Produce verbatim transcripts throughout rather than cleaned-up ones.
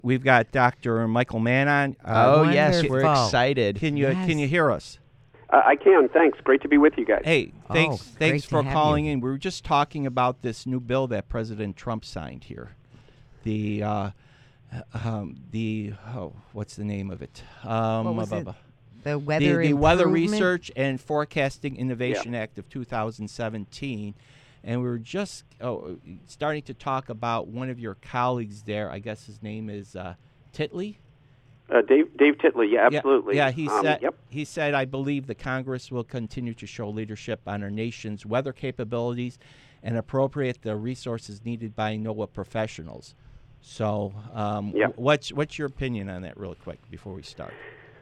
we've got Doctor Michael Mann on. Uh, oh, yes, we're wonderful. excited. Can you Yes. can you hear us? Uh, I can. Thanks. Great to be with you guys. Hey, Oh, thanks great thanks to for have calling you. in. We were just talking about this new bill that President Trump signed here. The uh, um, the oh, what's the name of it? Um, What was bu- it? bu- The The, weather the Weather Improvement- Research and Forecasting Innovation Act of two thousand seventeen. And we were just oh, starting to talk about one of your colleagues there. I guess his name is uh, Titley. Uh, Dave Dave Titley. Yeah, Yeah, absolutely. Yeah, he Um, said. Yep. He said, "I believe the Congress will continue to show leadership on our nation's weather capabilities, and appropriate the resources needed by NOAA professionals." So, um, Yeah. wh- what's what's your opinion on that, real quick, before we start?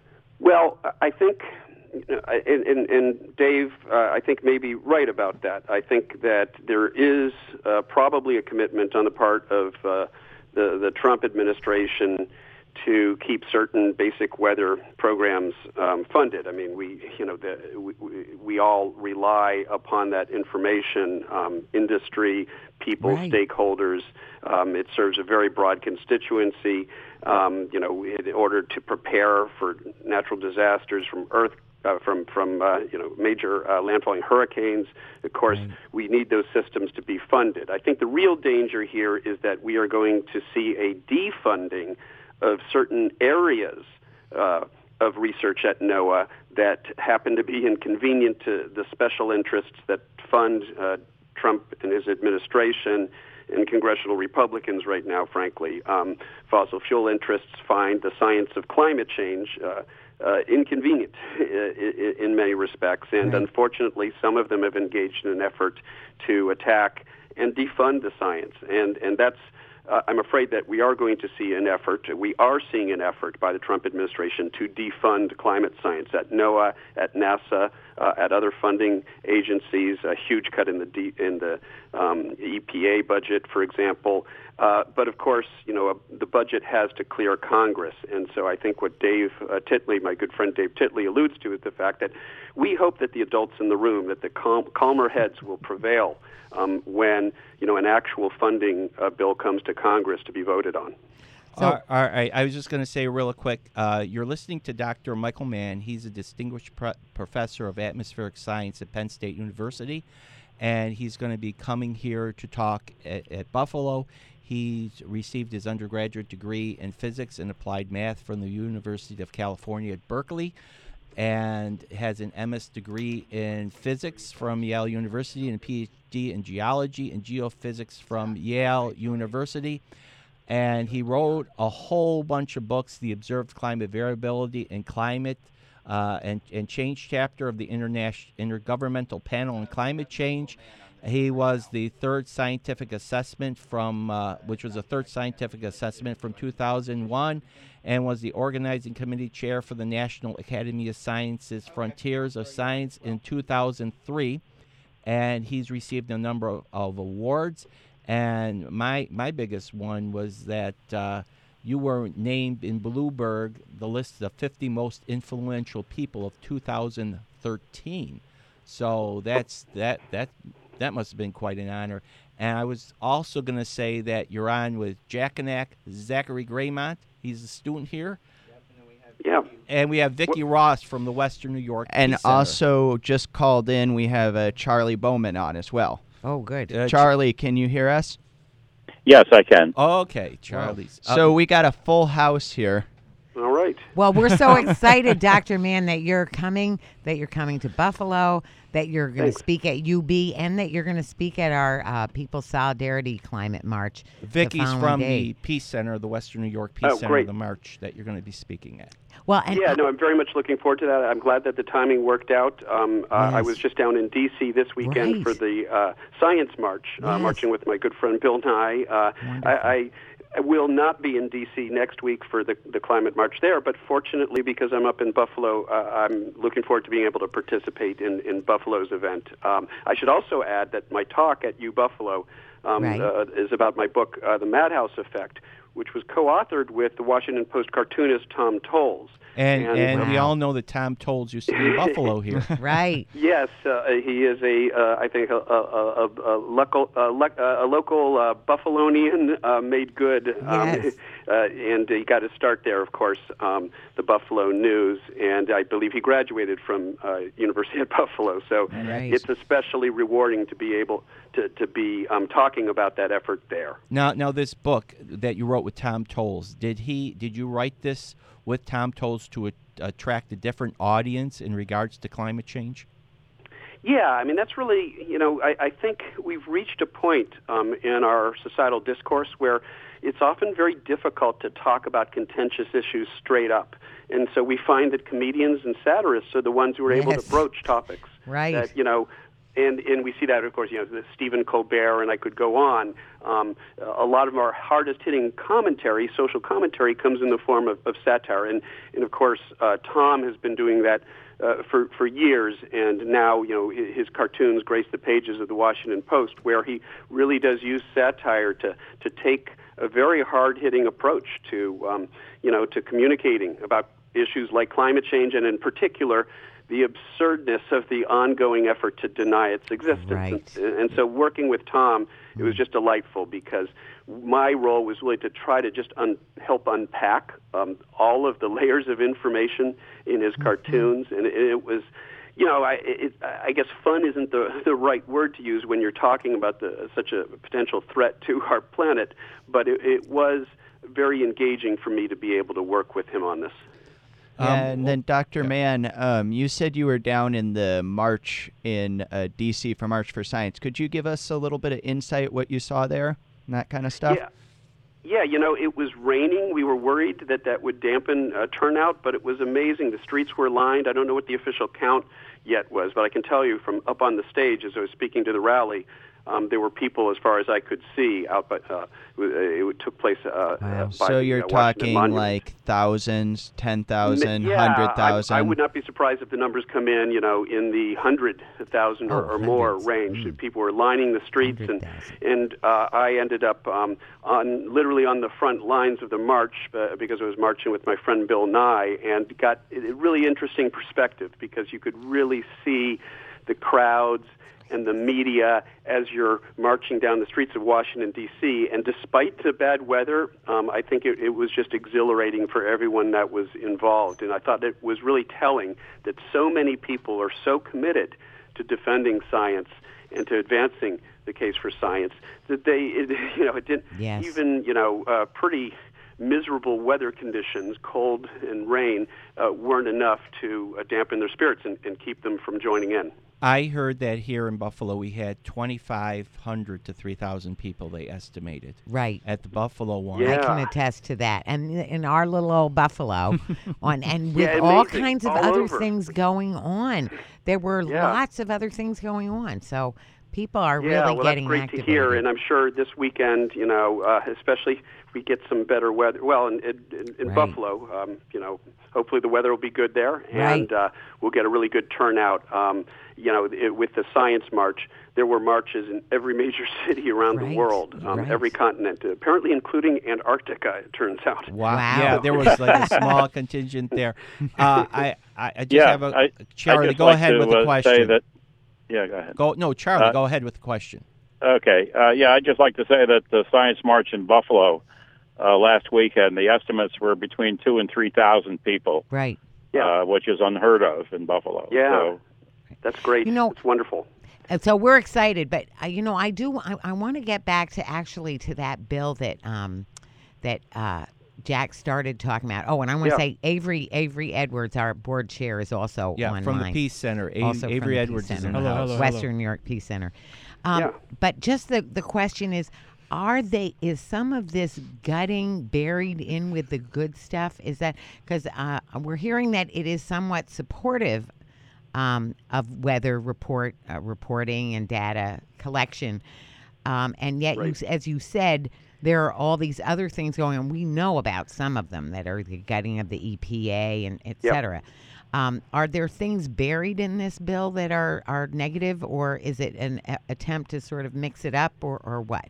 Well, I think, you know, and, and, and Dave, uh, I think may be right about that. I think that there is uh, probably a commitment on the part of uh, the the Trump administration to keep certain basic weather programs um, funded. I mean, we, you know, the, we, we we all rely upon that information. Um, industry, people, Right. stakeholders. Um, it serves a very broad constituency. Um, you know, in order to prepare for natural disasters from earth. Uh, from from uh, you know major uh, landfalling hurricanes, of course, Right. we need those systems to be funded. I think the real danger here is that we are going to see a defunding of certain areas uh, of research at NOAA that happen to be inconvenient to the special interests that fund uh, Trump and his administration and congressional Republicans right now, frankly. Um, fossil fuel interests find the science of climate change uh, uh, inconvenient in, in many respects, and Right. unfortunately, some of them have engaged in an effort to attack and defund the science, and and that's. Uh, I'm afraid that we are going to see an effort. We are seeing an effort by the Trump administration to defund climate science at NOAA, at NASA, uh, at other funding agencies. A huge cut in the D, in the um, E P A budget, for example. Uh, but of course, you know, uh, the budget has to clear Congress, and so I think what Dave uh, Titley, my good friend Dave Titley, alludes to is the fact that we hope that the adults in the room, that the calm, calmer heads will prevail um, when you know an actual funding uh, bill comes to Congress to be voted on. So- all all right. I was just going to say real quick, uh, you're listening to Doctor Michael Mann. He's a distinguished pro- professor of atmospheric science at Penn State University, and he's going to be coming here to talk at, at Buffalo. He's received his undergraduate degree in physics and applied math from the University of California at Berkeley, and has an M S degree in physics from Yale University and a P H D in geology and geophysics from Yale University. And he wrote a whole bunch of books, The Observed Climate Variability and Climate uh, and, and Change chapter of the International Intergovernmental Panel on Climate Change. He was the third scientific assessment from, uh, which was a third scientific assessment from two thousand one, and was the organizing committee chair for the National Academy of Sciences Frontiers of Science in two thousand three. And he's received a number of, of awards. And my my biggest one was that uh, you were named in Bloomberg the list of the fifty most influential people of two thousand thirteen. So that's that that that must have been quite an honor. And I was also going to say that you're on with Jackanak Zachary Graymont. He's a student here. Yeah. And we have Vicki Ross from the Western New York And Peace Center. also just called in, we have uh, Charlie Bowman on as well. Oh, good. Uh, Ch- Charlie, can you hear us? Yes, I can. Okay, Charlie's. Uh, So we got a full house here. All right. Well, we're so excited, Doctor Mann, that you're coming, that you're coming to Buffalo, that you're going to Thanks. speak at U B, and that you're going to speak at our uh, People's Solidarity Climate March. the Vicky's following from day. the Peace Center, the Western New York Peace Oh, Center, great. the march that you're going to be speaking at. Well, and Yeah, no, I'm very much looking forward to that. I'm glad that the timing worked out. Um, uh, I Yes. was just down in D C this weekend Right. for the uh, Science March, uh, Yes. marching with my good friend Bill Nye. Uh, Wonderful. I, I I will not be in D C next week for the, the climate march there, but fortunately, because I'm up in Buffalo, uh, I'm looking forward to being able to participate in, in Buffalo's event. Um, I should also add that my talk at U Buffalo um, Right. uh, is about my book, uh, The Madhouse Effect, which was co-authored with the Washington Post cartoonist Tom Tolles. And and, And- we Wow. all know that Tom Tolles used to be in Buffalo here. right. Yes, uh, he is a, uh, I think, a, a, a, a local, a, le- a local uh, Buffalonian uh, made good. Um, Yes. uh, and you got to start there, of course, um, the Buffalo News, and I believe he graduated from uh, University of Buffalo, so Right. it's especially rewarding to be able to, to be um, talking about that effort there. Now, now this book that you wrote with Tom Tolles, did he? Did you write this with Tom Tolles to a, attract a different audience in regards to climate change? Yeah, I mean, that's really, you know, I, I think we've reached a point um, in our societal discourse where it's often very difficult to talk about contentious issues straight up. And so we find that comedians and satirists are the ones who are able Yes. to broach topics Right. that, you know, and, and we see that, of course, you know, the Stephen Colbert, and I could go on. Um, a lot of our hardest-hitting commentary, social commentary, comes in the form of, of satire. And, and of course, uh, Tom has been doing that uh, for, for years, and now, you know, his cartoons grace the pages of the Washington Post, where he really does use satire to, to take a very hard-hitting approach to, um, you know, to communicating about issues like climate change, and in particular, the absurdness of the ongoing effort to deny its existence. Right. And, and so working with Tom, it was just delightful, because my role was really to try to just un- help unpack um, all of the layers of information in his cartoons. And it, it was, you know, I, it, I guess fun isn't the, the right word to use when you're talking about the, such a potential threat to our planet, but it, it was very engaging for me to be able to work with him on this. Yeah, Um, and then Doctor Mann, um, you said you were down in the march in uh, D C for March for Science. Could you give us a little bit of insight what you saw there and that kind of stuff? Yeah. Yeah, you know, it was raining. We were worried that that would dampen uh, turnout, but it was amazing. The streets were lined. I don't know what the official count yet was, but I can tell you from up on the stage as I was speaking to the rally, um, there were people as far as I could see out, but uh, it, it took place uh, Wow. uh, by So the, you're uh, Washington talking Monument. like thousands, ten thousand, yeah, hundred thousand. I, I would not be surprised if the numbers come in, you know, in the hundred thousand or, Oh, or more hundreds. range. Mm. People were lining the streets, and Hundred thousand. and uh, I ended up um, on literally on the front lines of the march uh, because I was marching with my friend Bill Nye, and got a really interesting perspective, because you could really see the crowds and the media as you're marching down the streets of Washington, D C. And despite the bad weather, um, I think it, it was just exhilarating for everyone that was involved. And I thought it was really telling that so many people are so committed to defending science and to advancing the case for science that they, it, you know, it didn't Yes. even, you know, uh, pretty miserable weather conditions, cold and rain, uh, weren't enough to uh, dampen their spirits and, and keep them from joining in. I heard that here in Buffalo we had twenty-five hundred to three thousand people, they estimated. Right. At the Buffalo one. Yeah. I can attest to that. And in our little old Buffalo, on and with Yeah, all amazing. kinds of All other over. things going on, there were Yeah. lots of other things going on. So people are Yeah, really well, getting that's great activated. to hear, and I'm sure this weekend, you know, uh, especially if we get some better weather. Well, in, in, in Right. Buffalo, um, you know, hopefully the weather will be good there, and Right. uh, we'll get a really good turnout. Um, you know, it, with the Science March, there were marches in every major city around Right, the world, um, right. every continent, apparently including Antarctica, it turns out. Wow. Wow. Yeah, there was like a small contingent there. Uh, I, I, I just Yeah, have a I- Charlie. I'd just Go like ahead to, with the uh, question. Say that, yeah, go ahead. Go no, Charlie. Uh, go ahead with the question. Okay. Uh, yeah, I'd just like to say that the Science March in Buffalo uh, last weekend, the estimates were between two and three thousand people, Right. Yeah. uh, which is unheard of in Buffalo. Yeah. So, That's great. You know- it's wonderful. And so we're excited, but uh, you know, I do. I, I want to get back to actually to that bill that um, that uh, Jack started talking about. Oh, and I want to Yeah. say Avery Avery Edwards, our board chair, is also Yeah, online. from the Peace Center. A- Also from Avery the Edwards Peace is in Center. the Hello, house. hello. Western New York Peace Center. Um, Yeah. But just the the question is, are they? Is some of this gutting buried in with the good stuff? Is that because uh, we're hearing that it is somewhat supportive um, of weather report uh, reporting and data collection, um, and yet, you, Right. s- as you said, there are all these other things going on. We know about some of them that are the gutting of the E P A and et Yep. cetera. Um, are there things buried in this bill that are, are negative, or is it an a- attempt to sort of mix it up, or, or what?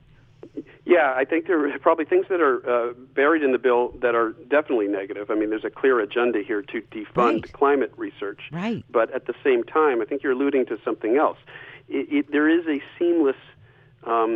Yeah, I think there are probably things that are uh, buried in the bill that are definitely negative. I mean, there's a clear agenda here to defund Right. climate research. Right. But at the same time, I think you're alluding to something else. It, it, there is a seamless, um,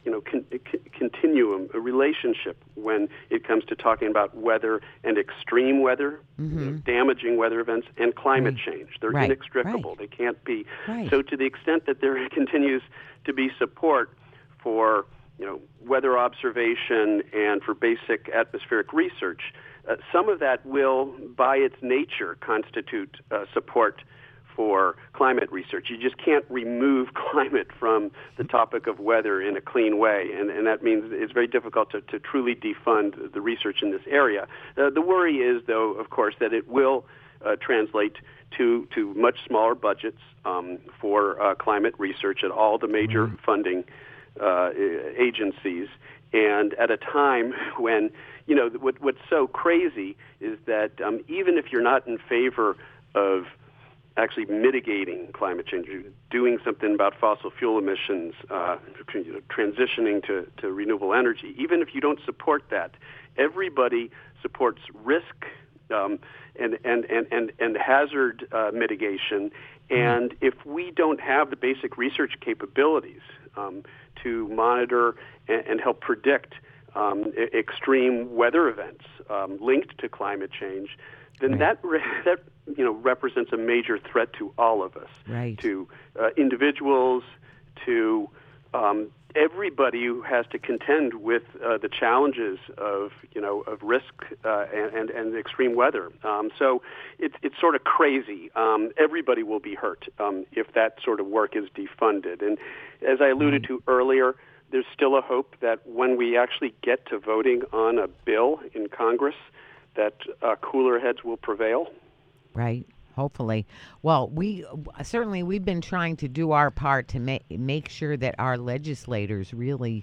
you know, con- c- continuum, a relationship when it comes to talking about weather and extreme weather, Mm-hmm. you know, damaging weather events, and climate Right. change. They're Right. inextricable. Right. They can't be. Right. So to the extent that there continues to be support for, you know, weather observation and for basic atmospheric research, uh, some of that will, by its nature, constitute uh, support for climate research. You just can't remove climate from the topic of weather in a clean way, and, and that means it's very difficult to, to truly defund the research in this area. Uh, the worry is, though, of course, that it will uh, translate to, to much smaller budgets um, for uh, climate research at all the major Mm-hmm. funding uh, agencies, and at a time when, you know, what, what's so crazy is that um, even if you're not in favor of actually mitigating climate change, doing something about fossil fuel emissions, uh, you know, transitioning to, to renewable energy, even if you don't support that, everybody supports risk um, and, and, and, and, and hazard uh, mitigation. And if we don't have the basic research capabilities um, to monitor and, and help predict um, e- extreme weather events um, linked to climate change, then Right. that re- that you know represents a major threat to all of us, Right. to uh, individuals, to um, everybody who has to contend with uh, the challenges of you know of risk uh, and, and and extreme weather. Um, so it's it's sort of crazy. Um, everybody will be hurt um, if that sort of work is defunded. And as I alluded to earlier, there's still a hope that when we actually get to voting on a bill in Congress, that uh, cooler heads will prevail. Right. Hopefully. Well, we certainly we've been trying to do our part to make make sure that our legislators really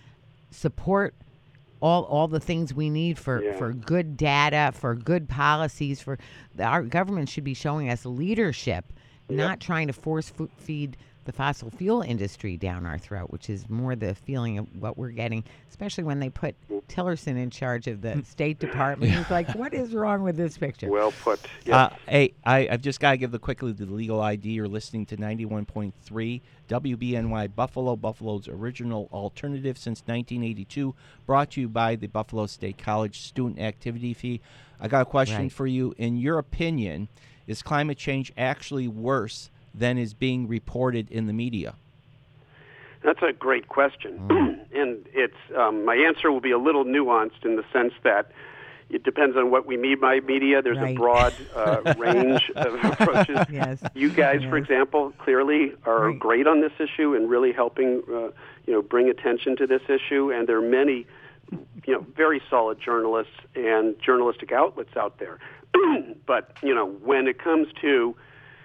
support all all the things we need for, Yeah. for good data, for good policies. For our government should be showing us leadership, not trying to force fo- feed the fossil fuel industry down our throat, which is more the feeling of what we're getting, especially when they put Tillerson in charge of the State Department. He's like, what is wrong with this picture? Well put. Yes. Uh, hey, I, I've just got to give the quickly the legal I D. You're listening to ninety-one point three W B N Y Buffalo, Buffalo's original alternative since nineteen eighty-two, brought to you by the Buffalo State College Student Activity Fee. I got a question Right. for you. In your opinion, is climate change actually worse than is being reported in the media? That's a great question. And it's um, my answer will be a little nuanced in the sense that it depends on what we mean by media. There's Right. a broad uh, range of approaches. Yes. You guys, for Yes. example, clearly are Right. great on this issue and really helping, uh, you know, bring attention to this issue. And there are many, you know, very solid journalists and journalistic outlets out there. But you know, when it comes to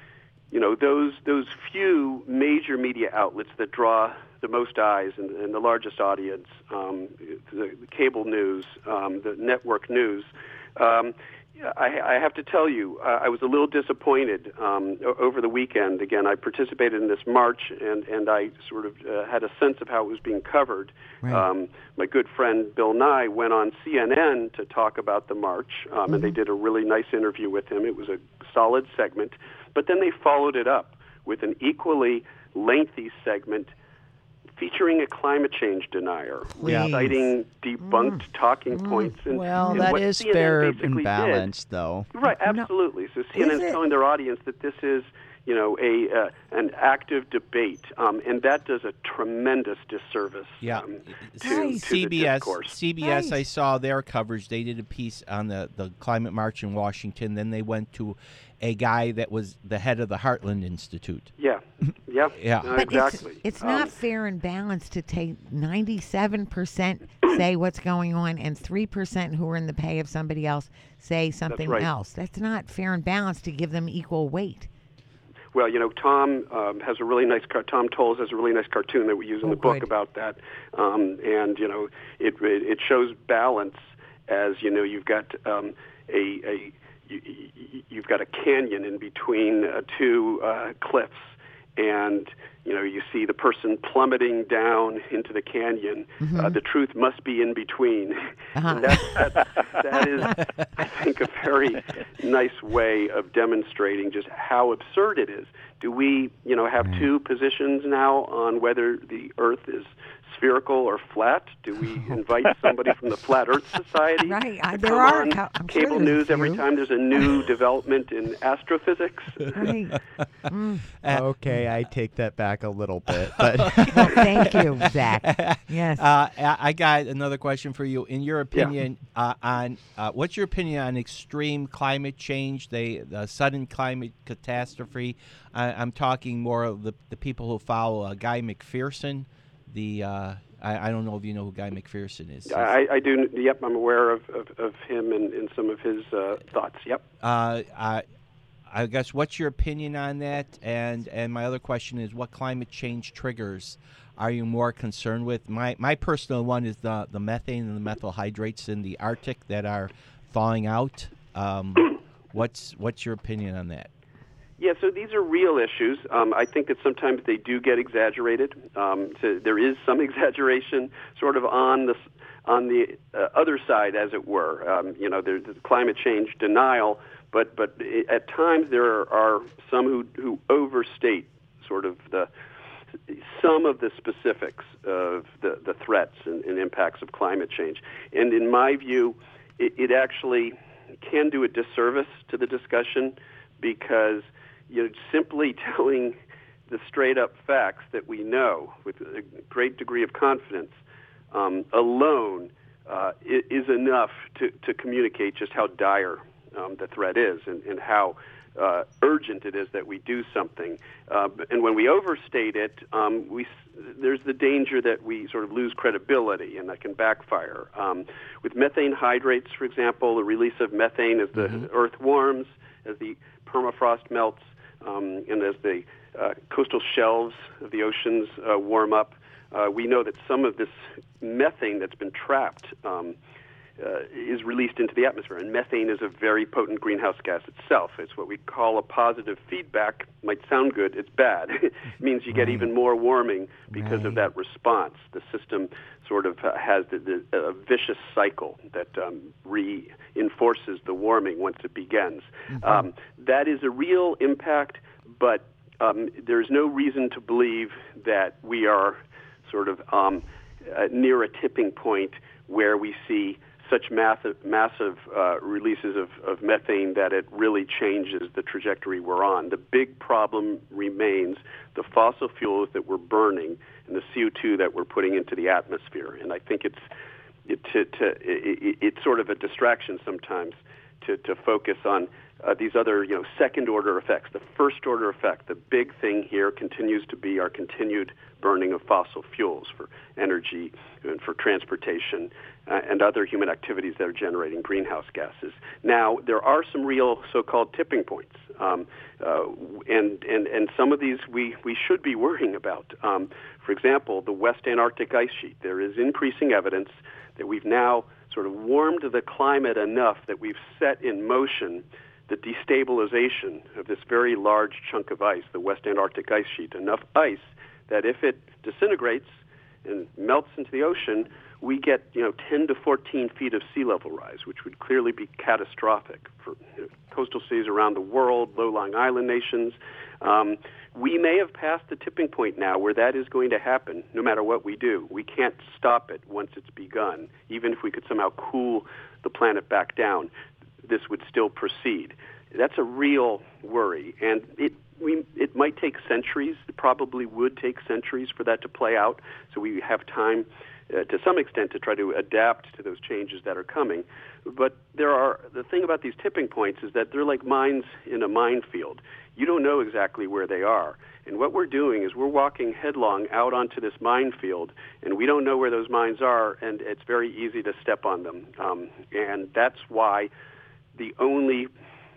you know, those those few major media outlets that draw the most eyes and, and the largest audience, um, the, the cable news, um, the network news, um, I, I have to tell you, uh, I was a little disappointed um, o- over the weekend. Again, I participated in this march, and, and I sort of uh, had a sense of how it was being covered. Right. Um, my good friend Bill Nye went on C N N to talk about the march, um, Mm-hmm. and they did a really nice interview with him. It was a solid segment. But then they followed it up with an equally lengthy segment featuring a climate change denier, Please. citing debunked talking points. And, Well, and that what is C N N fair basically and did- balanced, though. Right, absolutely. So C N N's Is it? telling their audience that this is, you know, a uh, an active debate, um, and that does a tremendous disservice Yeah. um, to, Right. to C B the S, discourse. C B S, I Right. saw their coverage. They did a piece on the, the climate march in Washington. Then they went to a guy that was the head of the Heartland Institute. Yeah, yeah, Yeah. uh, But exactly. it's, it's Um, not fair and balanced to take ninety-seven percent say what's going on and three percent who are in the pay of somebody else say something right. else. That's not fair and balanced to give them equal weight. Well, you know, Tom um, has a really nice car- Tom Tolles has a really nice cartoon that we use in Oh, the book good. about that, um, and you know, it, it it shows balance as you know you've got um, a a you, you- you've got a canyon in between uh, two uh, cliffs, and you know you see the person plummeting down into the canyon. Uh, the truth must be in between, Uh-huh. and that, that that is, I think, a very nice way of demonstrating just how absurd it is. Do we, you know, have two positions now on whether the Earth is spherical or flat? Do we invite somebody from the Flat Earth Society Right. Uh, to there come are. on I'm sure cable there's a news every few. time there's a new development in astrophysics? Right. Mm. Okay, I take that back a little bit, but Well, thank you, Zach. Yes. Uh, I I got another question for you. In your opinion, uh, on uh, what's your opinion on extreme climate change, the, the sudden climate catastrophe? I, I'm talking more of the, the people who follow uh, Guy McPherson. The uh, I, I don't know if you know who Guy McPherson is. I, I do. Yep, I'm aware of, of, of him and, and some of his uh, thoughts. Yep. Uh, I, I guess what's your opinion on that? And and my other question is, what climate change triggers are you more concerned with? My my personal one is the the methane and the methyl hydrates in the Arctic that are thawing out. Um, what's what's your opinion on that? Yeah, so these are real issues. Um, I think that sometimes they do get exaggerated. Um, so there is some exaggeration, sort of on the on the uh, other side, as it were. Um, you know, there's climate change denial, but but at times there are some who who overstate sort of the some of the specifics of the the threats and, and impacts of climate change. And in my view, it, it actually can do a disservice to the discussion, because you know, simply telling the straight-up facts that we know with a great degree of confidence um, alone uh, is enough to, to communicate just how dire um, the threat is, and, and how uh, urgent it is that we do something. Uh, and when we overstate it, um, we there's the danger that we sort of lose credibility, and that can backfire. Um, with methane hydrates, for example, the release of methane as the mm-hmm. earth warms, as the permafrost melts, um, and as the uh, coastal shelves of the oceans uh, warm up, uh, we know that some of this methane that's been trapped um, uh, is released into the atmosphere. And methane is a very potent greenhouse gas itself. It's what we call a positive feedback. Might sound good, it's bad. It means you get Right. even more warming because Right. of that response. The system sort of uh, has the, the, a vicious cycle that um, reinforces the warming once it begins. Mm-hmm. Um, that is a real impact, but um, there's no reason to believe that we are sort of um, uh, near a tipping point where we see such massive, massive uh, releases of, of methane that it really changes the trajectory we're on. The big problem remains the fossil fuels that we're burning and the C O two that we're putting into the atmosphere. And I think it's it, to, to, it, it's sort of a distraction sometimes to, to focus on uh, these other, you know, second-order effects. The first-order effect, the big thing here, continues to be our continued burning of fossil fuels for energy and for transportation uh, and other human activities that are generating greenhouse gases. Now, there are some real so-called tipping points, um, uh, and, and, and some of these we, we should be worrying about. Um, for example, the West Antarctic ice sheet. There is increasing evidence that we've now sort of warmed the climate enough that we've set in motion the destabilization of this very large chunk of ice, the West Antarctic ice sheet, enough ice that if it disintegrates and melts into the ocean, we get, you know, ten to fourteen feet of sea level rise, which would clearly be catastrophic for you know, coastal cities around the world, low-lying island nations. Um, we may have passed the tipping point now where that is going to happen no matter what we do. We can't stop it once it's begun. Even if we could somehow cool the planet back down, this would still proceed. That's a real worry, and it we it might take centuries. It probably would take centuries for that to play out, so we have time uh, to some extent to try to adapt to those changes that are coming. But there are the thing about these tipping points is that they're like mines in a minefield. You don't know exactly where they are. And what we're doing is we're walking headlong out onto this minefield, and we don't know where those mines are, and it's very easy to step on them. Um, and that's why the only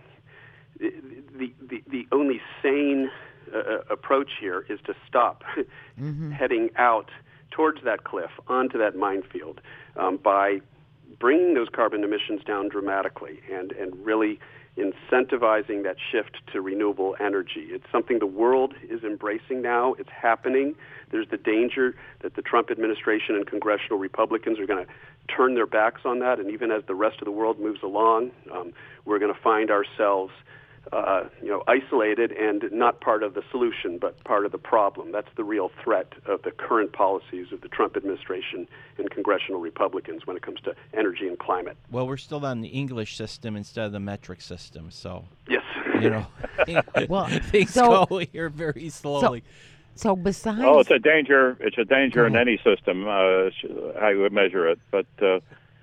the the, the only sane uh, approach here is to stop mm-hmm. heading out towards that cliff, onto that minefield, um, by bringing those carbon emissions down dramatically and, and really incentivizing that shift to renewable energy. It's something the world is embracing now. It's happening. There's the danger that the Trump administration and congressional Republicans are going to turn their backs on that, and even as the rest of the world moves along, um, we're going to find ourselves uh, you know, isolated and not part of the solution, but part of the problem. That's the real threat of the current policies of the Trump administration and congressional Republicans when it comes to energy and climate. Well, we're still on the English system instead of the metric system, so Yes. you know, Well, things so- go here very slowly. So besides, Oh, it's a danger. It's a danger Go in ahead. any system, uh, sh- how you would measure it. But uh,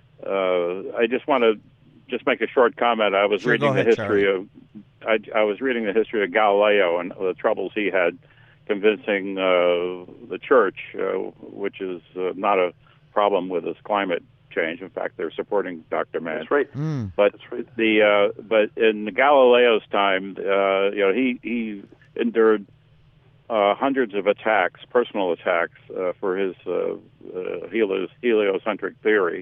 uh, I just want to just make a short comment. I was Sure, reading go the ahead, history Charlie. of I, I was reading the history of Galileo and the troubles he had convincing uh, the church, uh, which is uh, not a problem with this climate change. In fact, they're supporting Doctor Mann. That's right. Mm, But That's right. the uh, but in Galileo's time, uh, you know, he he endured uh, hundreds of attacks, personal attacks, uh, for his uh, uh, helios, heliocentric theory.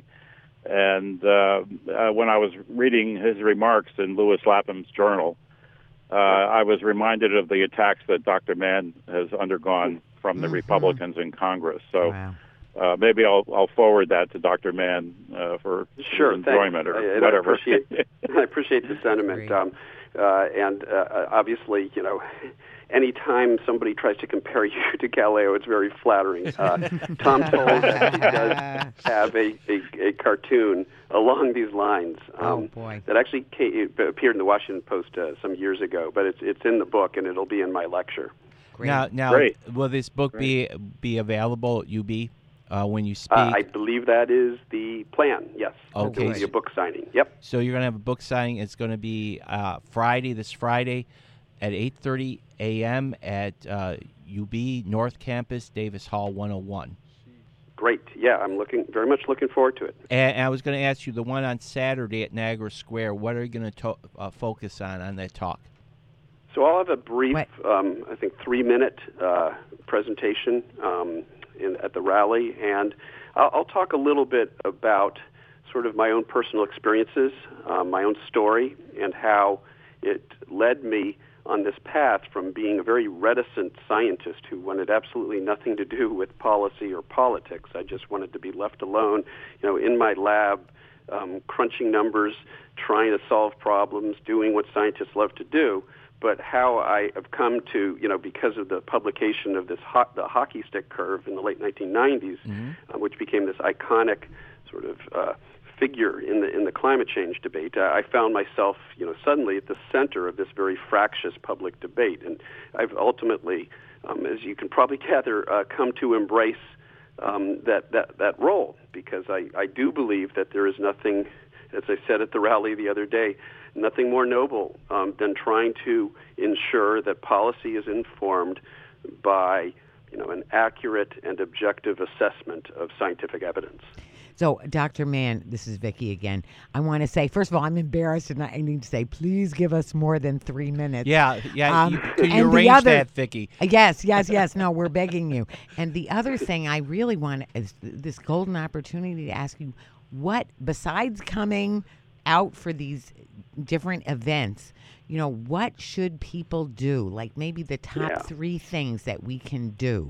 And uh, uh, when I was reading his remarks in Lewis Lapham's journal, uh, I was reminded of the attacks that Doctor Mann has undergone from the Mhm. Republicans in Congress. So. wow. Uh, maybe I'll I'll forward that to Doctor Mann uh, for Sure, enjoyment thanks. or I, I whatever. appreciate, I appreciate the sentiment. Great. Um, uh, and uh, obviously, you know, anytime somebody tries to compare you to Galileo, it's very flattering. Uh, Tom Tolles actually does have a, a, a cartoon along these lines um, Oh, boy. that actually came, appeared in the Washington Post uh, some years ago, but it's it's in the book and it'll be in my lecture. Great. Now, now, Great. will this book be be available at U B uh, when you speak? Uh, I believe that is the plan. Yes. Okay. There will be a book signing. Yep. So you're going to have a book signing. It's going to be uh, Friday, this Friday, at eight thirty a.m. at uh, U B North Campus, Davis Hall one oh one. Great. Yeah, I'm looking very much looking forward to it. And I was going to ask you, the one on Saturday at Niagara Square, what are you going to to- uh, focus on on that talk? So I'll have a brief, What? um, I think, three-minute uh, presentation um, in, at the rally, and I'll, I'll talk a little bit about sort of my own personal experiences, um, my own story, and how it led me on this path from being a very reticent scientist who wanted absolutely nothing to do with policy or politics. I just wanted to be left alone, you know, in my lab, um, crunching numbers, trying to solve problems, doing what scientists love to do. But how I have come to, you know, because of the publication of this ho- the hockey stick curve in the late nineteen nineties, Mm-hmm. uh, which became this iconic sort of uh, figure in the in the climate change debate, uh, I found myself, you know, suddenly at the center of this very fractious public debate, and I've ultimately, um, as you can probably gather, uh, come to embrace um, that that that role, because I I do believe that there is nothing, as I said at the rally the other day, nothing more noble um, than trying to ensure that policy is informed by, you know, an accurate and objective assessment of scientific evidence. So, Doctor Mann, this is Vicki again. I want to say, first of all, I'm embarrassed, and I need to say, please give us more than three minutes. Yeah, yeah. Um, you, could and you the arrange other- that, Vicki? Uh, Yes, yes, yes. No, we're begging you. And the other thing I really want is th- this golden opportunity to ask you, what, besides coming out for these different events, you know, what should people do? Like maybe the top Yeah. three things that we can do.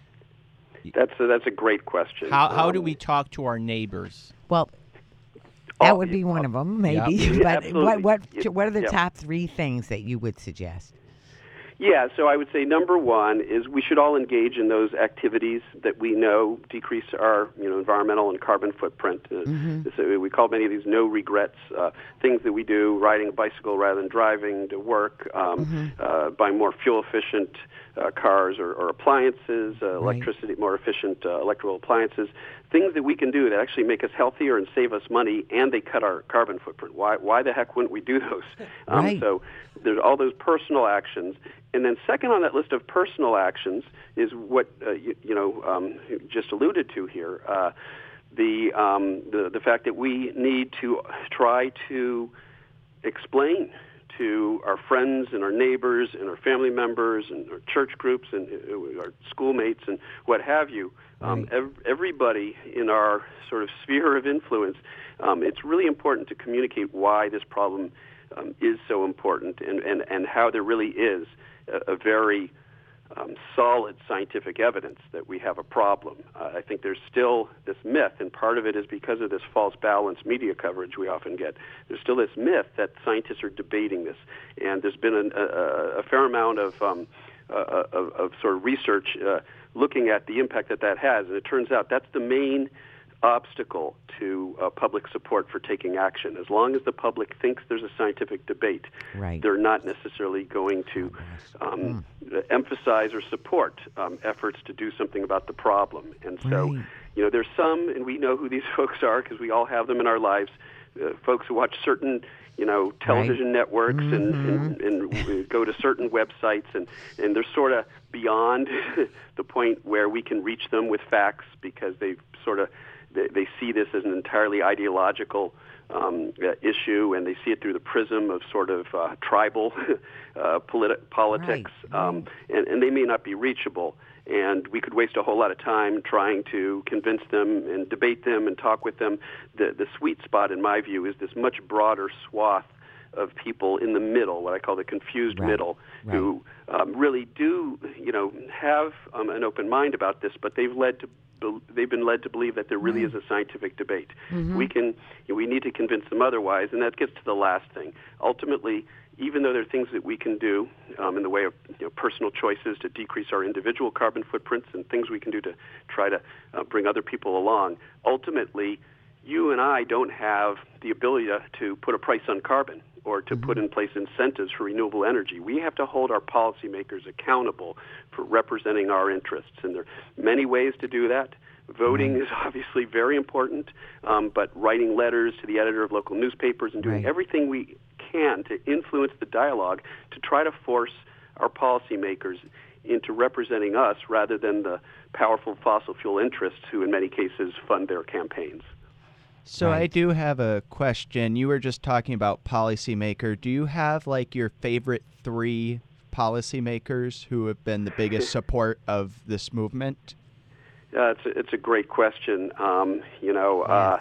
That's a, that's a great question. How how do Um, we talk to our neighbors? Well, that Oh, would be yeah, one of them, maybe. Yeah, but absolutely. what what Yeah, what are the yeah. top three things that you would suggest? Yeah, so I would say number one is we should all engage in those activities that we know decrease our, you know, environmental and carbon footprint. Uh, Mm-hmm. So we call many of these no regrets, uh, things that we do, riding a bicycle rather than driving to work, um, Mm-hmm. uh, buying more fuel efficient uh, cars or, or appliances, uh, Right. electricity, more efficient uh, electrical appliances, things that we can do that actually make us healthier and save us money, and they cut our carbon footprint. Why, why the heck wouldn't we do those? Um, Right. So there's all those personal actions. And then second on that list of personal actions is what uh, you, you know um, you just alluded to here, uh, the, um, the the fact that we need to try to explain to our friends and our neighbors and our family members and our church groups and uh, our schoolmates and what have you, um, Right. ev- everybody in our sort of sphere of influence, um, it's really important to communicate why this problem um, is so important and, and, and how there really is a, a very um, solid scientific evidence that we have a problem. Uh, I think there's still this myth, and part of it is because of this false balance media coverage we often get. There's still this myth that scientists are debating this, and there's been an, a, a fair amount of, um, uh, of, of sort of research uh, looking at the impact that that has, and it turns out that's the main obstacle to uh, public support for taking action. As long as the public thinks there's a scientific debate, Right. they're not necessarily going to um, mm. emphasize or support um, efforts to do something about the problem. And so, Right. you know, there's some, and we know who these folks are because we all have them in our lives, uh, folks who watch certain, you know, television Right. networks Mm-hmm. and, and, and go to certain websites, and, and they're sort of beyond the point where we can reach them with facts because they've sort of They, they see this as an entirely ideological um, uh, issue, and they see it through the prism of sort of uh, tribal uh, politi- politics, Right. um, and, and they may not be reachable. And we could waste a whole lot of time trying to convince them and debate them and talk with them. The, the sweet spot, in my view, is this much broader swath of people in the middle, what I call the confused Right. middle, Right. who um, really do, you know, have um, an open mind about this, but they've led to they've been led to believe that there really is a scientific debate. Mm-hmm. We can, we need to convince them otherwise, and that gets to the last thing. Ultimately, even though there are things that we can do um, in the way of you know, personal choices to decrease our individual carbon footprints and things we can do to try to uh, bring other people along, ultimately, you and I don't have the ability to, to put a price on carbon or to mm-hmm. put in place incentives for renewable energy. We have to hold our policymakers accountable for representing our interests. And there are many ways to do that. Voting mm-hmm. is obviously very important, um, but writing letters to the editor of local newspapers and doing right. everything we can to influence the dialogue to try to force our policymakers into representing us rather than the powerful fossil fuel interests who in many cases fund their campaigns. So Right. I do have a question. You were just talking about policymaker. Do you have like your favorite three policymakers who have been the biggest support of this movement? Uh, it's a, it's a great question. Um, you know, Yes. uh,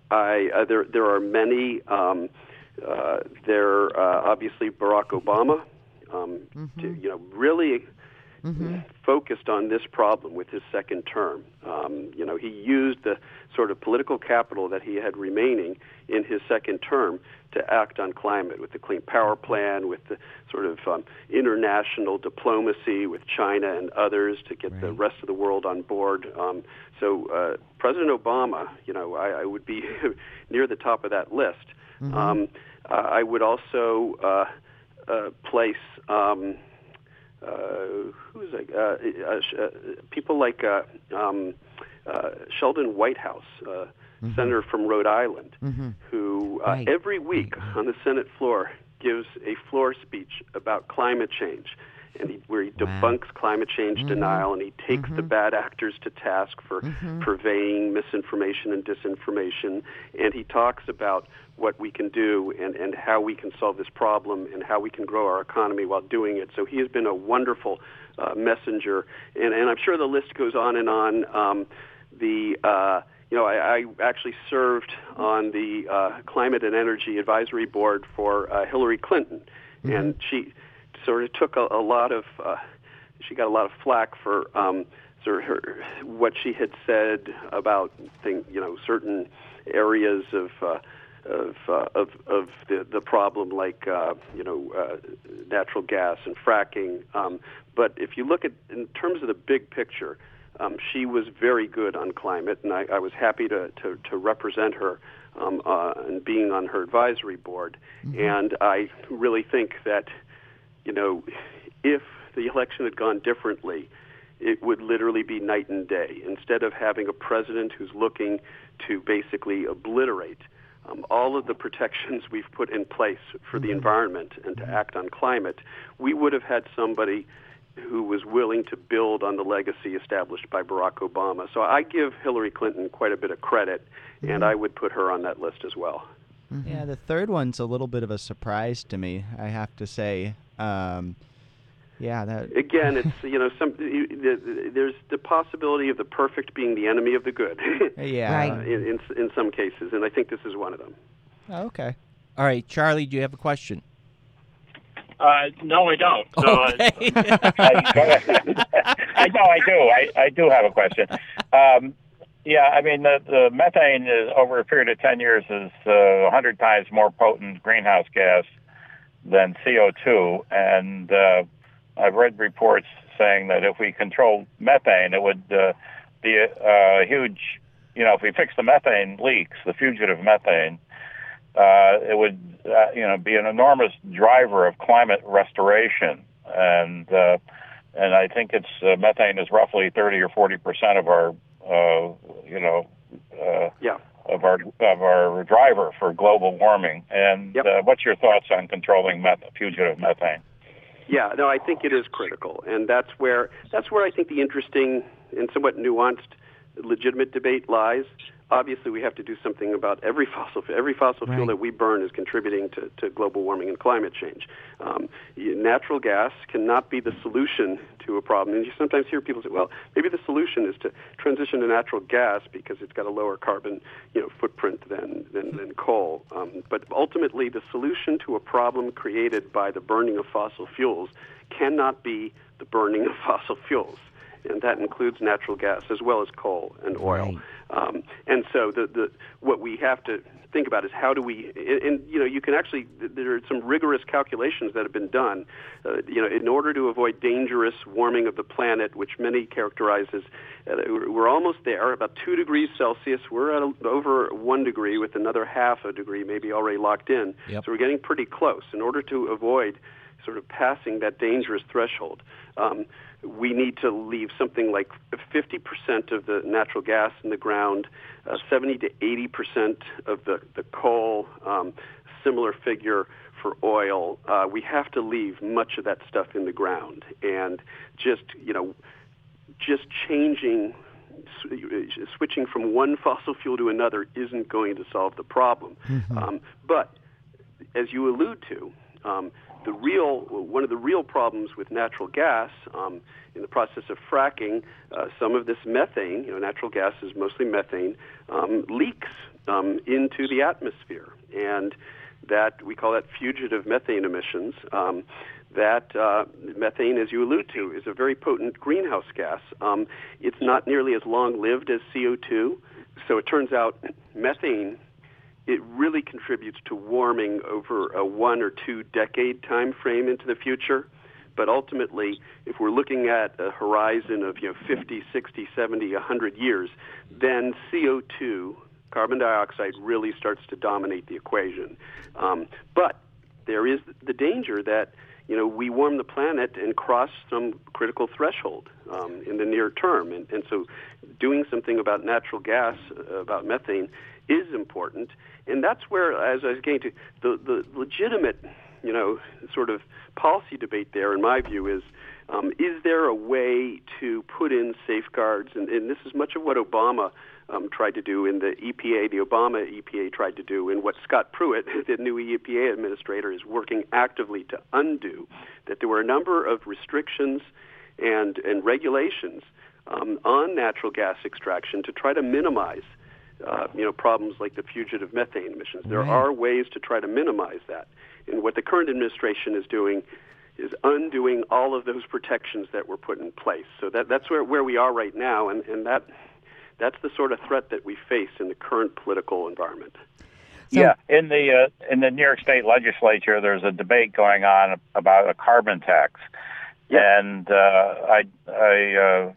I uh, there there are many. Um, uh, there uh, obviously Barack Obama. Um, Mm-hmm. to, you know, really Mm-hmm. focused on this problem with his second term. Um, you know, he used the sort of political capital that he had remaining in his second term to act on climate with the Clean Power Plan, with the sort of um, international diplomacy with China and others to get Right. the rest of the world on board. Um, so uh, President Obama, you know, I, I would be near the top of that list. Mm-hmm. Um, uh, I would also uh, uh, place... Um, Uh, who is it? Uh, uh, sh- uh, people like uh, um, uh, Sheldon Whitehouse, uh, mm-hmm. senator from Rhode Island, Mm-hmm. who uh, Right. every week Right. on the Senate floor gives a floor speech about climate change, and he, where he Wow. debunks climate change Mhm. denial, and he takes the Mhm. bad actors to task for Mhm. purveying misinformation and disinformation, and he talks about what we can do and, and how we can solve this problem and how we can grow our economy while doing it. So he has been a wonderful uh, messenger, and, and I'm sure the list goes on and on. Um, the uh, you know, I, I actually served on the uh, Climate and Energy Advisory Board for uh, Hillary Clinton, Mhm. and she sort of took a, a lot of, uh, she got a lot of flack for um, sort of her, what she had said about, thing, you know, certain areas of uh, of, uh, of of the the problem, like uh, you know, uh, natural gas and fracking. Um, but if you look at in terms of the big picture, um, she was very good on climate, and I, I was happy to to, to represent her um, uh, and being on her advisory board. Mm-hmm. And I really think that, you know, if the election had gone differently, it would literally be night and day. Instead of having a president who's looking to basically obliterate um, all of the protections we've put in place for mm-hmm. the environment and to mm-hmm. act on climate, we would have had somebody who was willing to build on the legacy established by Barack Obama. So I give Hillary Clinton quite a bit of credit, mm-hmm. and I would put her on that list as well. Mm-hmm. Yeah, the third one's a little bit of a surprise to me, I have to say. Um, yeah, that again, it's you know some there's the possibility of the perfect being the enemy of the good. yeah, Right. uh, in, in in some cases, and I think this is one of them. Oh, okay. All right, Charlie, do you have a question? Uh, no, I don't. So, uh, Okay. I know I do. I, I do have a question. Um, yeah, I mean the, the methane is over a period of ten years is uh, a hundred times more potent greenhouse gas than C O two, and uh, I've read reports saying that if we control methane, it would uh, be a, a huge. You know, if we fix the methane leaks, the fugitive methane, uh, it would uh, you know be an enormous driver of climate restoration, and uh, and I think it's uh, methane is roughly thirty or forty percent of our uh, you know uh, Yeah. of our of our driver for global warming. And Yep. uh, what's your thoughts on controlling meth- fugitive methane? Yeah, no, I think it is critical, and that's where that's where I think the interesting and somewhat nuanced, legitimate debate lies. Obviously, we have to do something about every fossil every fossil fuel Right. that we burn is contributing to, to global warming and climate change. Um, y- natural gas cannot be the solution to a problem. And you sometimes hear people say, "Well, maybe the solution is to transition to natural gas because it's got a lower carbon, you know, footprint than than, than coal." Um, but ultimately, the solution to a problem created by the burning of fossil fuels cannot be the burning of fossil fuels. And that includes natural gas as well as coal and oil. Right. Um, and so the, the what we have to think about is how do we, and, and you know, you can actually, there are some rigorous calculations that have been done, uh, you know, in order to avoid dangerous warming of the planet, which many characterize as, uh, we're almost there, about two degrees Celsius. We're at a, over one degree with another half a degree maybe already locked in. Yep. So we're getting pretty close. In order to avoid sort of passing that dangerous threshold, um, we need to leave something like fifty percent of the natural gas in the ground, uh, seventy to eighty percent of the, the coal, um, similar figure for oil. Uh, we have to leave much of that stuff in the ground. And just, you know, just changing, switching from one fossil fuel to another isn't going to solve the problem. Mm-hmm. Um, but as you allude to, um, the real one of the real problems with natural gas um, in the process of fracking, uh, some of this methane, you know, natural gas is mostly methane, um, leaks um, into the atmosphere, and that we call that fugitive methane emissions. Um, that uh, methane, as you allude to, is a very potent greenhouse gas. Um, it's not nearly as long-lived as C O two, so it turns out methane, it really contributes to warming over a one or two decade time frame into the future. But ultimately, if we're looking at a horizon of, you know, fifty, sixty, seventy, one hundred years, then C O two, carbon dioxide, really starts to dominate the equation. Um, but there is the danger that, you know, we warm the planet and cross some critical threshold um, in the near term. And, and so doing something about natural gas, uh, about methane, is important. And that's where, as I was getting to, the, the legitimate, you know, sort of policy debate there, in my view, is um, is there a way to put in safeguards? And, and this is much of what Obama um, tried to do in the E P A, the Obama E P A tried to do, and what Scott Pruitt, the new E P A administrator, is working actively to undo, that there were a number of restrictions and, and regulations um, on natural gas extraction to try to minimize Uh, you know, problems like the fugitive methane emissions. There Right. are ways to try to minimize that. And what the current administration is doing is undoing all of those protections that were put in place. So that, that's where, where we are right now, and, and that that's the sort of threat that we face in the current political environment. So- yeah, in the uh, in the New York State Legislature, there's a debate going on about a carbon tax, Yeah. and uh, I I. Uh,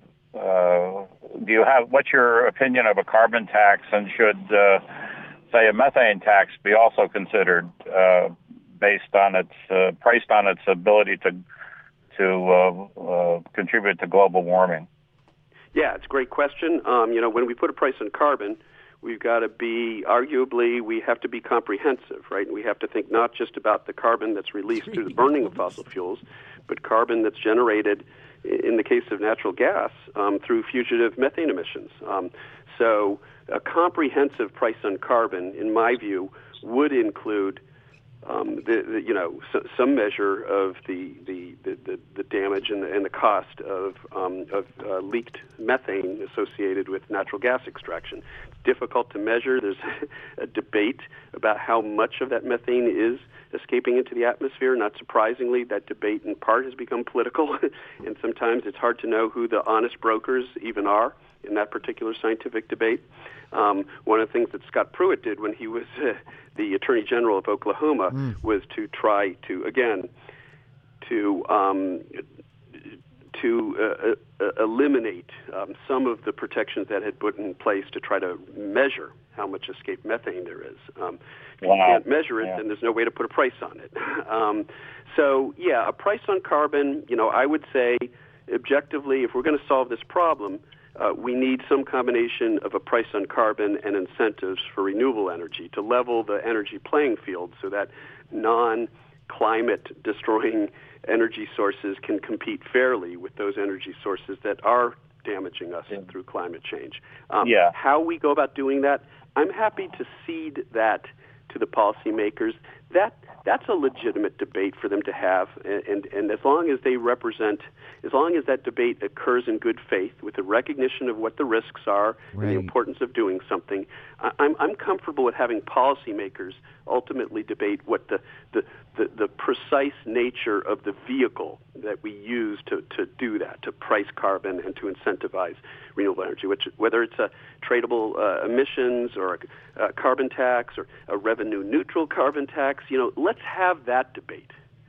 Uh, do you have, what's your opinion of a carbon tax, and should, uh, say, a methane tax be also considered uh, based on its, uh, priced on its ability to to uh, uh, contribute to global warming? Yeah, it's a great question. Um, you know, when we put a price on carbon, we've got to be, arguably, we have to be comprehensive, right? And we have to think not just about the carbon that's released through the burning of fossil fuels, but carbon that's generated, in the case of natural gas, um, through fugitive methane emissions. Um, so a comprehensive price on carbon, in my view, would include um, the, the, you know, so, some measure of the the, the, the, the damage and the, and the cost of um, of uh, leaked methane associated with natural gas extraction. It's difficult to measure. There's a debate about how much of that methane is escaping into the atmosphere. Not surprisingly, that debate in part has become political, and sometimes it's hard to know who the honest brokers even are in that particular scientific debate. Um, one of the things that Scott Pruitt did when he was uh, the Attorney General of Oklahoma mm. was to try to, again, to um, to uh, uh, eliminate um, some of the protections that had put in place to try to measure how much escaped methane there is. Um, if wow. you can't measure it, yeah. then there's no way to put a price on it. um, so, yeah, a price on carbon, you know, I would say objectively, if we're going to solve this problem, uh, we need some combination of a price on carbon and incentives for renewable energy to level the energy playing field so that non-climate destroying energy sources can compete fairly with those energy sources that are damaging us yeah. through climate change. Um, yeah. How we go about doing that, I'm happy to cede that to the policymakers. That that's a legitimate debate for them to have, and, and, and as long as they represent, as long as that debate occurs in good faith with the recognition of what the risks are right. and the importance of doing something, I, I'm I'm comfortable with having policymakers ultimately debate what the, the, the, the precise nature of the vehicle that we use to, to do that, to price carbon and to incentivize renewable energy, which whether it's a tradable uh, emissions or a, a carbon tax or a revenue neutral carbon tax, you know, let's have that debate.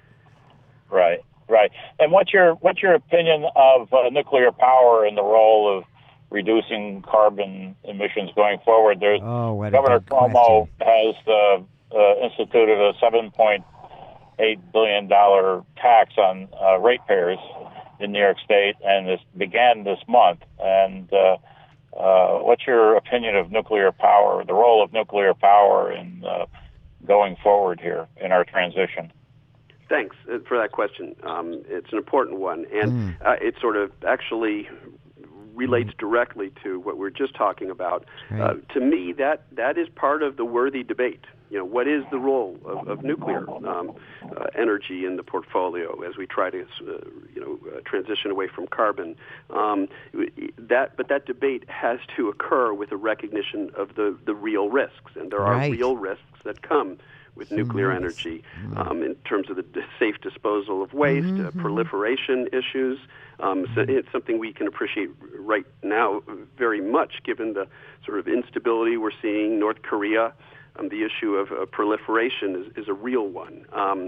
Right, right. And what's your what's your opinion of uh, nuclear power and the role of reducing carbon emissions going forward? There's oh, what a Governor good Cuomo question. has uh, uh, instituted a seven point eight billion dollars tax on uh, ratepayers in New York State, and this began this month. And uh, uh, what's your opinion of nuclear power, the role of nuclear power in uh, going forward here in our transition? Thanks for that question. Um, it's an important one, and mm. uh, it sort of actually relates mm. directly to what we we're just talking about. Right. Uh, to me, that that is part of the worthy debate. You know, what is the role of, of nuclear um, uh, energy in the portfolio as we try to, uh, you know, uh, transition away from carbon? Um, that, but that debate has to occur with a recognition of the, the real risks, and there are right. real risks that come with so nuclear nice. energy um, in terms of the safe disposal of waste, mm-hmm. uh, proliferation issues. Um, so it's something we can appreciate right now very much, given the sort of instability we're seeing. North Korea. Um, the issue of uh, proliferation is, is a real one. Um,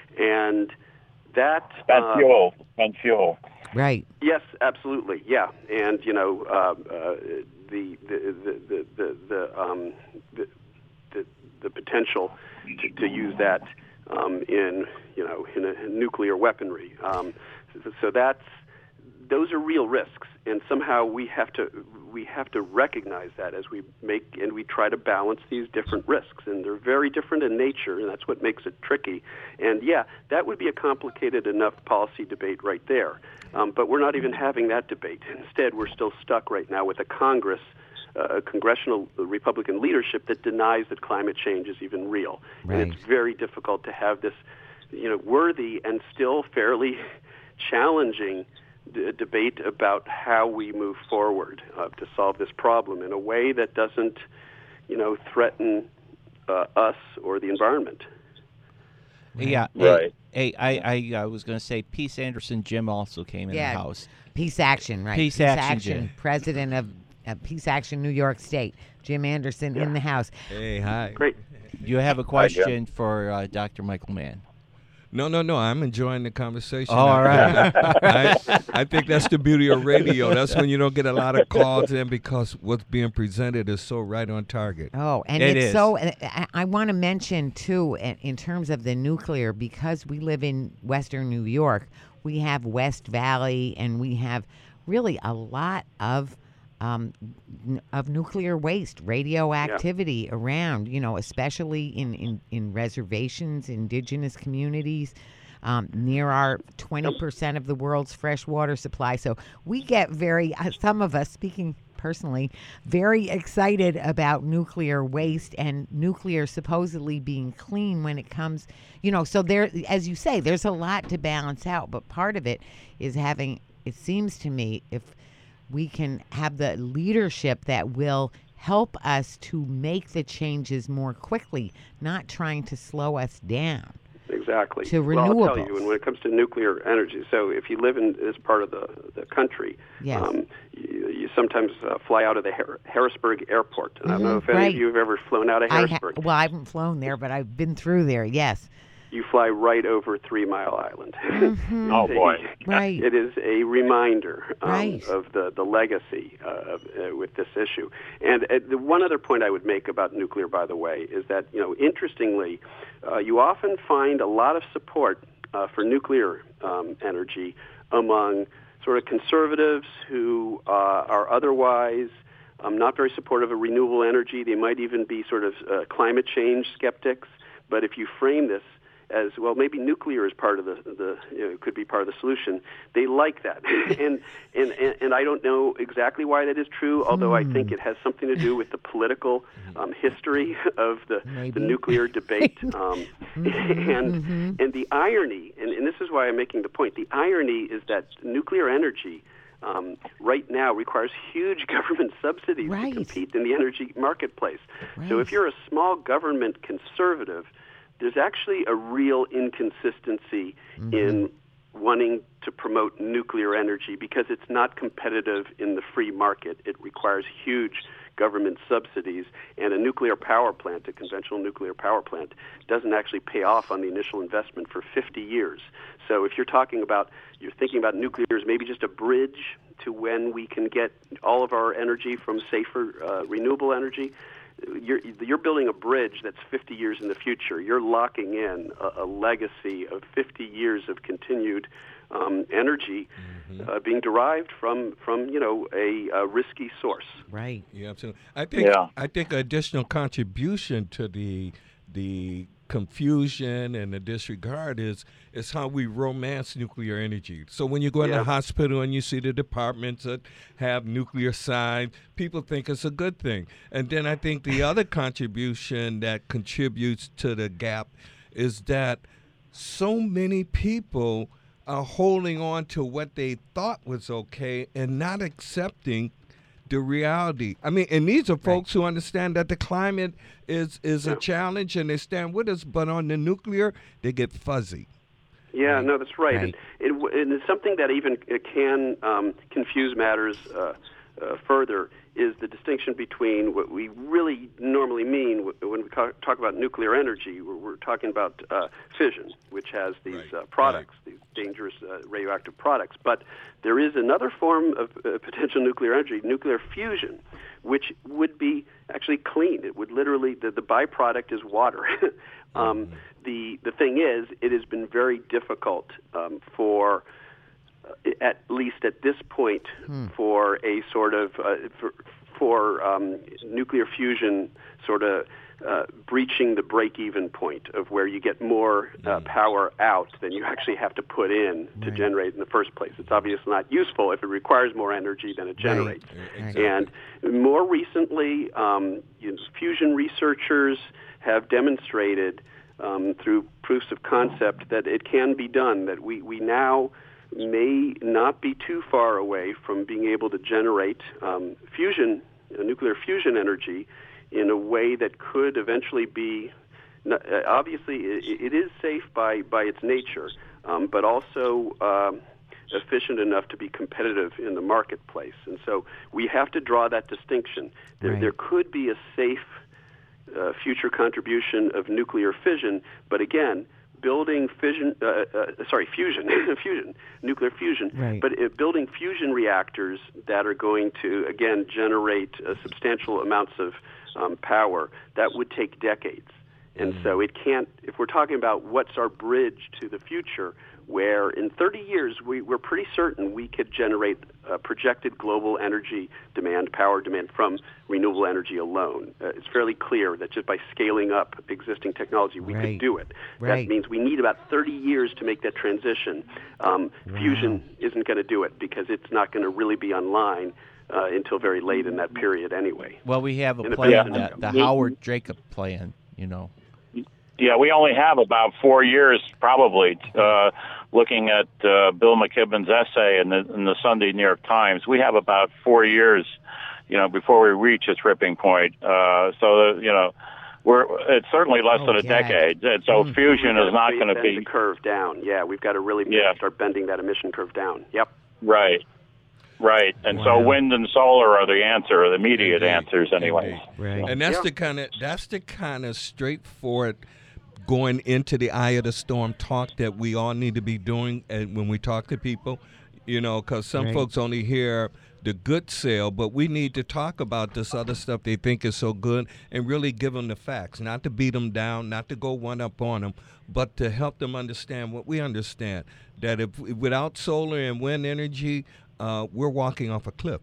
and that... Spent uh, fuel. Spent fuel. Right. Yes, absolutely, yeah. And, you know, uh, uh, the, the, the, the, the, the, um, the, the, the potential to, to use that um, in, you know, in, a, in nuclear weaponry. Um, so, so that's... Those are real risks, and somehow we have to we have to recognize that as we make and we try to balance these different risks, and they're very different in nature, and that's what makes it tricky. And yeah, that would be a complicated enough policy debate right there. Um, but we're not even having that debate. Instead, we're still stuck right now with a Congress, uh, a congressional Republican leadership that denies that climate change is even real. Right. And it's very difficult to have this, you know, worthy and still fairly challenging D- debate about how we move forward uh, to solve this problem in a way that doesn't, you know, threaten uh, us or the environment. Yeah, right. Hey, hey, I, I uh, was going to say, Peace Anderson Jim also came in yeah. the house. Peace Action, right? Peace, Peace Action, Action Jim. President of uh, Peace Action New York State, Jim Anderson yeah. in the house. Hey, hi. Great. Do you have a question for uh, Doctor Michael Mann? No, no, no. I'm enjoying the conversation. Oh, all right. I, I think that's the beauty of radio. That's when you don't get a lot of calls in because what's being presented is so right on target. Oh, and it it's is. so. I, I want to mention too, in terms of the nuclear, because we live in Western New York, we have West Valley, and we have really a lot of. Um, n- of nuclear waste, radioactivity yeah. around, you know, especially in, in, in reservations, indigenous communities, um, near our twenty percent of the world's fresh water supply. So we get very, uh, some of us, speaking personally, very excited about nuclear waste and nuclear supposedly being clean when it comes, you know, so there, as you say, there's a lot to balance out, but part of it is having, it seems to me, if we can have the leadership that will help us to make the changes more quickly, not trying to slow us down. Exactly. to Well, I'll renewables. tell you, and when it comes to nuclear energy, so if you live in this part of the, the country, Yes. um, you, you sometimes uh, fly out of the Har- Harrisburg Airport. And I don't know if any right. of you have ever flown out of I ha- Harrisburg. well, I haven't flown there, but I've been through there. Yes. You fly right over Three Mile Island. Oh, boy. Right. It is a reminder um, Right. of the, the legacy uh, of, uh, with this issue. And uh, the one other point I would make about nuclear, by the way, is that, you know, interestingly, uh, you often find a lot of support uh, for nuclear um, energy among sort of conservatives who uh, are otherwise um, not very supportive of renewable energy. They might even be sort of uh, climate change skeptics. But if you frame this as, well, maybe nuclear is part of the, the you know, could be part of the solution, they like that. and, and, and and I don't know exactly why that is true, although I think it has something to do with the political um, history of the, the nuclear debate. Um, and mm-hmm. and the irony, and, and this is why I'm making the point, the irony is that nuclear energy um, right now requires huge government subsidies Right. to compete in the energy marketplace. Right. So if you're a small government conservative, there's actually a real inconsistency mm-hmm. in wanting to promote nuclear energy because it's not competitive in the free market. It requires huge government subsidies, and a nuclear power plant, a conventional nuclear power plant, doesn't actually pay off on the initial investment for fifty years. So if you're talking about, you're thinking about nuclear as maybe just a bridge to when we can get all of our energy from safer uh, renewable energy, You're, you're building a bridge that's fifty years in the future. You're locking in a, a legacy of fifty years of continued um, energy mm-hmm. uh, being derived from, from you know, a, a risky source. Right. Yeah, absolutely. I think Yeah. I think additional contribution to the the confusion and the disregard is is how we romance nuclear energy. So when you go in Yeah. the hospital and you see the departments that have nuclear signs, people think it's a good thing. And then I think the other contribution that contributes to the gap is that so many people are holding on to what they thought was okay and not accepting the reality. I mean, and these are folks right. who understand that the climate is is yeah. a challenge and they stand with us, but on the nuclear, they get fuzzy. Yeah, right. no, that's right. right. And, it, and it's something that even can um, confuse matters uh, uh, further is the distinction between what we really normally mean when we talk about nuclear energy. We're, we're talking about uh, fission, which has these right. uh, products, right. these dangerous uh, radioactive products. But there is another form of uh, potential nuclear energy, nuclear fusion, which would be actually clean. It would literally, the, the byproduct is water. um, mm-hmm. the, the thing is, it has been very difficult um, for at least at this point, hmm. for a sort of uh, for, for um, nuclear fusion sort of uh, breaching the break-even point of where you get more uh, power out than you actually have to put in to right. generate in the first place. It's obviously not useful if it requires more energy than it generates. Right. Exactly. And more recently, um, you know, fusion researchers have demonstrated um, through proofs of concept that it can be done, that we, we now may not be too far away from being able to generate um, fusion, uh, nuclear fusion energy in a way that could eventually be, uh, obviously it, it is safe by, by its nature, um, but also um, efficient enough to be competitive in the marketplace. And so we have to draw that distinction. There, right. there could be a safe uh, future contribution of nuclear fission, but again, building fission, uh, uh, sorry, fusion, fusion, nuclear fusion, right. but uh, building fusion reactors that are going to, again, generate uh, substantial amounts of um, power, that would take decades. And mm. so it can't, if we're talking about what's our bridge to the future, where in thirty years we, we're pretty certain we could generate uh, projected global energy demand, power demand from renewable energy alone. Uh, it's fairly clear that just by scaling up existing technology, we right. could do it. Right. That means we need about thirty years to make that transition. Um, wow. Fusion isn't going to do it because it's not going to really be online uh, until very late in that period anyway. Well, we have a In plan, the- the, the Howard Jacob plan, you know. Yeah, we only have about four years, probably, uh, looking at uh, Bill McKibben's essay in the, in the Sunday New York Times. We have about four years, you know, before we reach a tripping point. Uh, so, you know, we're it's certainly less Oh, than a God. decade, and so Mm. fusion We've is got not to going to bend be the curve down. Yeah, we've got to really Yeah. start bending that emission curve down. Yep. right, right. And Wow. so wind and solar are the answer, the immediate Indeed. answers, anyway. Indeed. Right. And that's Yeah. the kind of that's the kind of straightforward going into the eye of the storm talk that we all need to be doing, and when we talk to people, you know, because some Right. folks only hear the good sale, but we need to talk about this other stuff they think is so good and really give them the facts, not to beat them down, not to go one up on them, but to help them understand what we understand, that if without solar and wind energy, uh, we're walking off a cliff.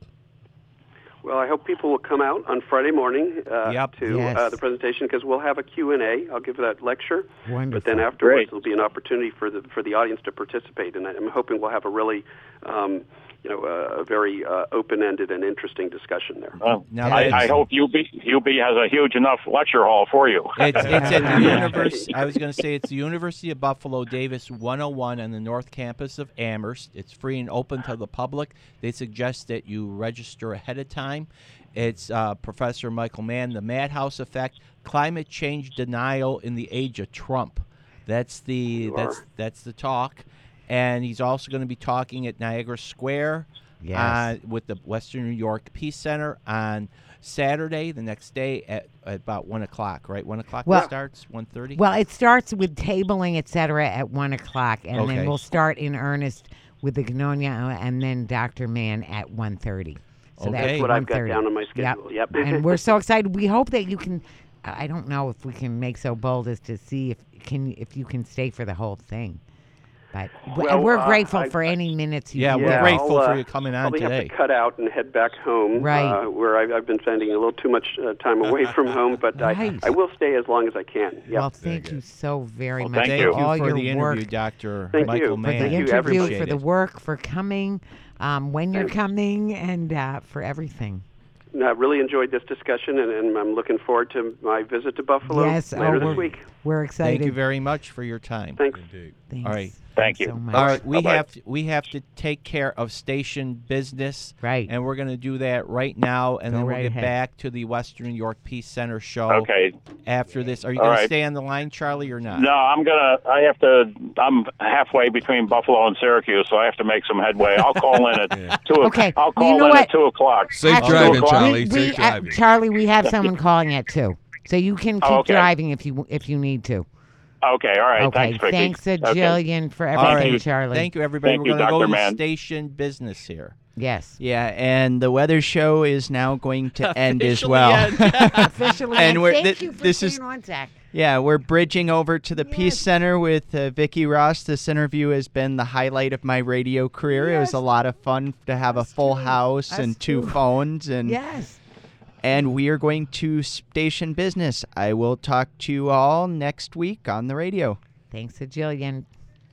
Well, I hope people will come out on Friday morning uh, Yep. to Yes. uh, the presentation because we'll have a Q and A. I'll give that lecture. Wonderful. But then afterwards, Great. there'll be an opportunity for the for the audience to participate, and I'm hoping we'll have a really, um, you know, uh, a very uh, open-ended and interesting discussion there. Well, Now I, that's- I hope U B U B has a huge enough lecture hall for you. It's, it's at the university. I was going to say it's the University of Buffalo Davis one oh one on the north campus of Amherst. It's free and open to the public. They suggest that you register ahead of time. It's uh, Professor Michael Mann, the Madhouse Effect, Climate Change Denial in the Age of Trump. That's the You that's are. that's the talk, and he's also going to be talking at Niagara Square Yes. uh, with the Western New York Peace Center on Saturday, the next day at, at about one o'clock. Right, one o'clock Well- it starts. One thirty. Well, it starts with tabling, et cetera, at one o'clock, and Okay. then we'll start in earnest with the Gnonia and then Doctor Mann at one thirty. So Okay. that's That's what I've got 1:30. down on my Yep. schedule. Yep. And we're so excited. We hope that you can. I don't know if we can make so bold as to see if can if you can stay for the whole thing, but Well, and we're uh, grateful I- for any minutes you Yeah, can we're give us. grateful I'll, for uh, you coming on probably today. have to cut out and head back home, Right. uh, where I've, I've been spending a little too much uh, time away from home, but Right. I, I will stay as long as I can. Yep. Well, thank you so very Well, much thank for you. Thank you all for your the interview, work, Doctor Thank Michael you. for Mann. the Thank you, interview, everybody. for the work, for coming, um, when you're coming, and uh, for everything. And I really enjoyed this discussion, and, and I'm looking forward to my visit to Buffalo Yes, later oh, this we're, week. we're excited. Thank you very much for your time. Thanks. Indeed. Thanks. All right. Thank Thanks you. so much. All right, we Bye-bye. have to, we have to take care of station business, Right. and we're going to do that right now, and Go then we'll right get ahead. back to the Western New York Peace Center show Okay. after this. Are you All going to right. stay on the line, Charlie, or not? No, I'm gonna. I have to. I'm halfway between Buffalo and Syracuse, so I have to make some headway. I'll call in at Yeah. two. o- Okay, I'll you call know in what? at two o'clock. Safe Actually, driving, we- Charlie. we, Safe uh, driving. Charlie, we have someone calling at two, so you can keep Okay. driving if you if you need to. Okay. All right. Okay. Thanks, Vicky. Thanks a Okay. jillion for All everything, right. Charlie. Thank you, everybody. Thank we're you, going to go Doctor to Mann. station business here. Yes. Yeah, and the weather show is now going to end as Officially well. end. Officially, And and we're- thank thi- you for this staying is- on, Zach. Yeah, we're bridging over to the Peace Yes. Center with uh, Vicki Ross. This interview has been the highlight of my radio career. It was Yes. a lot of fun to have That's a full true. house That's and two true. phones, and Yes. and we are going to station business. I will talk to you all next week on the radio. Thanks a jillion.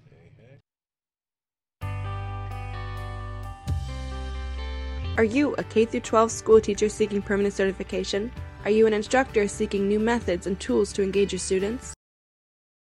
Are you a K through twelve school teacher seeking permanent certification? Are you an instructor seeking new methods and tools to engage your students?